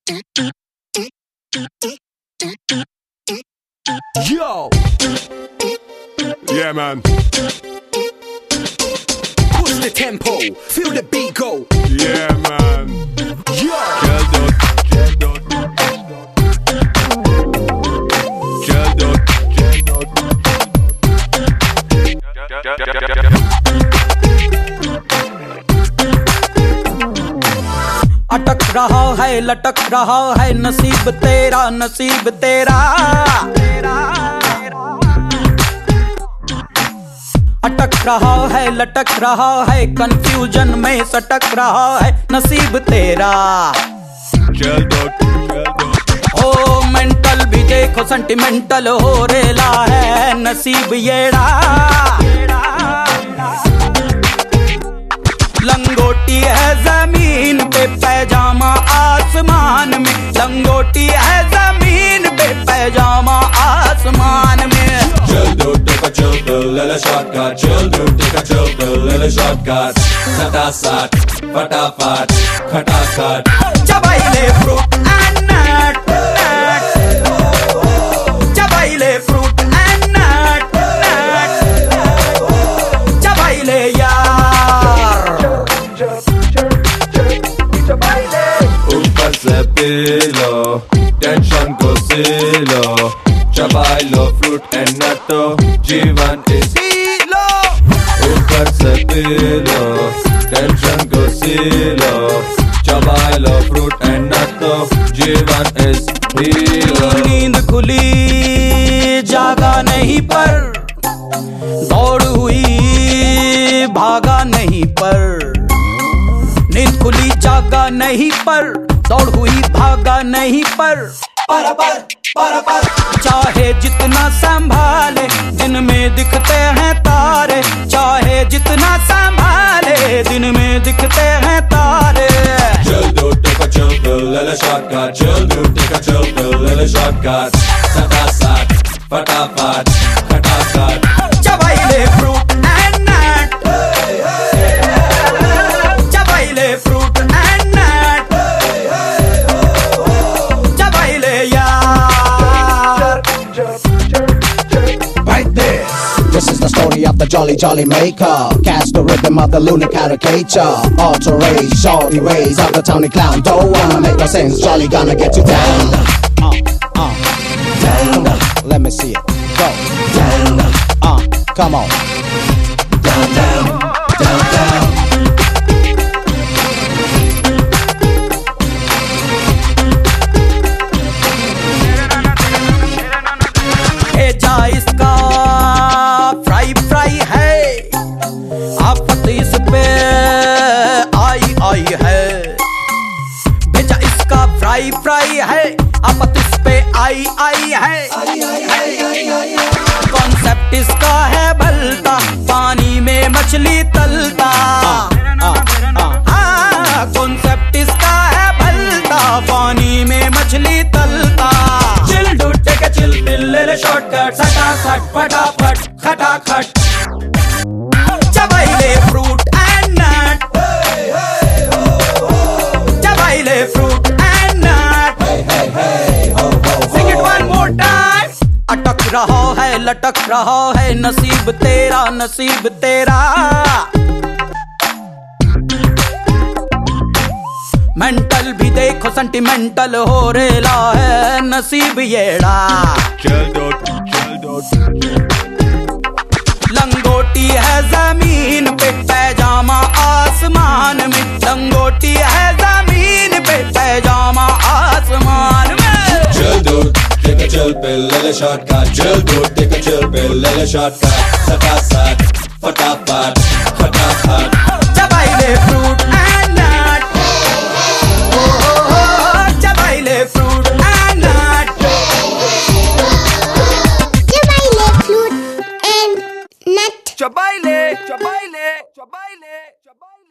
Yo! Yeah, man. Push the tempo, feel the beat go. Yeah, man. Yo! अटक रहा है लटक रहा है नसीब तेरा नसीब तेरा। अटक रहा है लटक रहा है कंफ्यूजन में सटक रहा है नसीब तेरा। ओ मेंटल भी देखो सेंटिमेंटल हो रेला है नसीब येड़ा। लंगोटी है जमीन पे पैजामा आसमान में, लंगोटी है जमीन पे पैजामा आसमान में। Chill dude, take a chill pill, little shortcut. Chill dude, take a chill pill, little shortcut. Sata sat, fata fat, khata khat. चबाइले fruit and nut, चबाइले fruit and nut, चबाइले यार। ऊपर से पी लो, टेंशन को सी लो, चबाई लो fruit and नटो, जीवन इस लो। ऊपर से P low, tension को सी लो, चबाई लो fruit and नटो, जीवन इस हीलो। नींद खुली जागा नहीं पर, दौड़ हुई भागा नहीं पर। नींद खुली जागा नहीं पर, दौड़ हुई भागा नहीं पर। चाहे जितना संभाले दिन में दिखते हैं तारे, चाहे जितना संभाले दिन में दिखते हैं तारे। Chill dude, take a chill pill, little shortcut. Chill dude, take a chill pill, little shortcut. Sata sat, fata fat, khata khat. चबाइले fruit and nut, चबाइले fruit and nut, चबाइले यार। Right this is the story of the jolly jolly maker. Catch the rhythm of the lunar caricature. Auto race, shorty ways of the towny clown. Don't wanna make no sense, jolly gonna get you down. Down. Let me see it. Go. Down. Come on. Down, down, down, down. भेजा इसका fry fry है, आफत इस पे आई आई है। भेजा इसका fry fry है, आफत इस पे आई आई है। कॉन्सेप्ट इसका है भलता, पानी में मछली तलता। कॉन्सेप्ट इसका है भलता, पानी में मछली तलता। Chill dude take a chill pill, ले शॉर्टकट, सटा सट फटाफट खटा खट। चबाइले फ्रूट एंड नट, चबाइले fruit and nut. Sing it one more time. अटक रहा है लटक रहा है नसीब तेरा नसीब तेरा। मेंटल भी देखो सेंटिमेंटल हो रेला है नसीब येड़ा। लंगोटी है जमीन पे पैजामा आसमान में, लंगोटी है जमीन पे पैजामा आसमान में। Chill dude, take a chill pill, little shortcut. Chill dude, take a chill pill, little shortcut. Sata sat, fata fat, khata khat. चबाइले fruit and nut, चबाइले fruit and nut, चबाइले fruit and nut। Chabaile, chabaile, chabaile, chabaile.